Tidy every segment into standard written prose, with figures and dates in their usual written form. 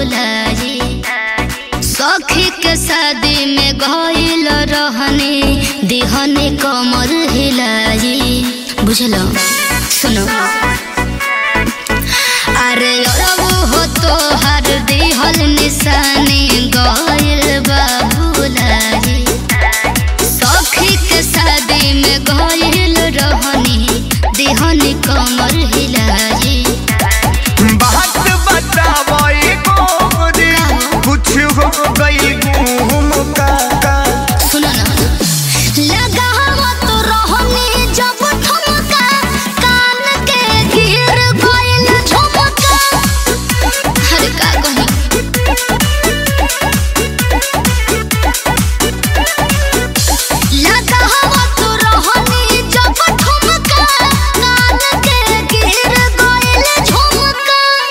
भुलाई सखी के शादी में गइल रहनी दिहनी कमर हिलाई बुझलो सुनो अरे हो तो हर दिहल निशानी गइल बा भुलाई सखी के शादी में गइल रहनी दिहनी कमर हिलाई बात बतावई गोरी कुछ हो गई घूम का सुनो ना लगा हुआ तो रहनी जब ठुमका कान के गिर गइल झुमका हर का कही लगा हुआ तो रहनी जब ठुमका कान के गिर गइल झुमका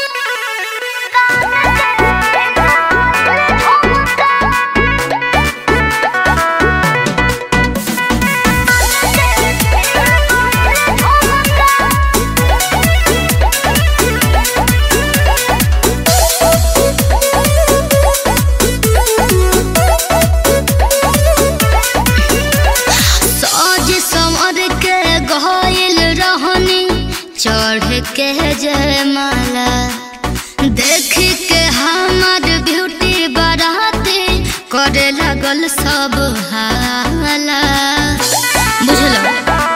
गइल रहनी चढ़ के जयमाला देख के हमार ब्यूटी बाराती करे लगल सब हाला बुझलो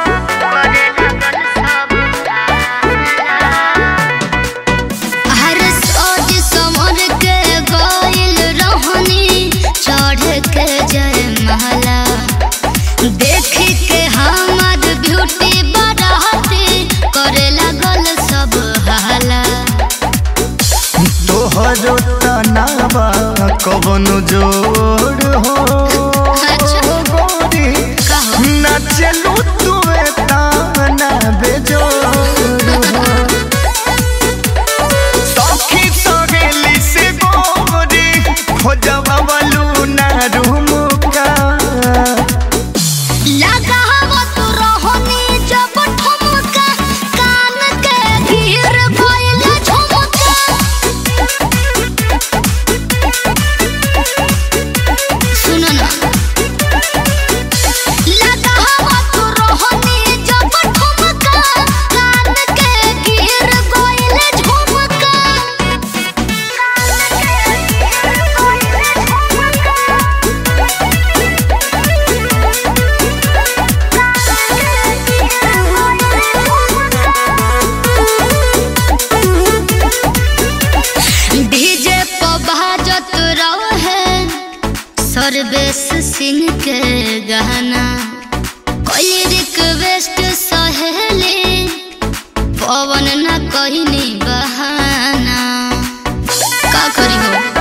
हर सोच समर के गइल रहनी चढ़ के जयमाला देख के हमार ब्यूटी बाराती करे लगल सब हाला तोहरो तनावा कवनो जोड़ हो गोरी ना चलू तुए ताना बेजोड़ हो सखी सहेली से गोरी खोजवा वालू ना रूमुका लगा हुआ तो रहनी जब ठुमका कान के गिर गइल झुमका सुनो ना लगा हुआ तो रहनी जब ठुमका कान के गिर गइल झुमका डीजे पर बाजत रहे सर्वेश सिंह के गाना कोई रिक्वेस्ट सहेली पवन न कहनी बहाना का करी हो